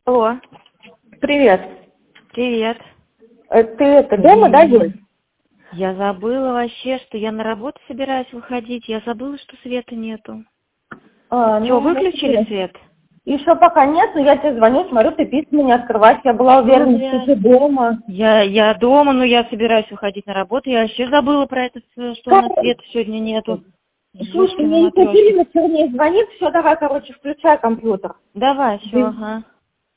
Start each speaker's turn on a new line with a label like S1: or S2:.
S1: Алло,
S2: Привет.
S1: привет.
S2: Ты это дома, да, Юль?
S1: Я забыла вообще, что я на работу собираюсь выходить. Я забыла, что света нету. Что, выключили свет?
S2: Еще пока нет, но я тебе звоню, смотрю, ты письма не открывать. Я была уверена, что ты дома.
S1: Я дома, но я собираюсь выходить на работу. Я вообще забыла про это, что у нас света сегодня нету.
S2: Слушай, мне еще Ирина сегодня звонит. Все, давай, короче, включай компьютер.
S1: Давай, все, ага.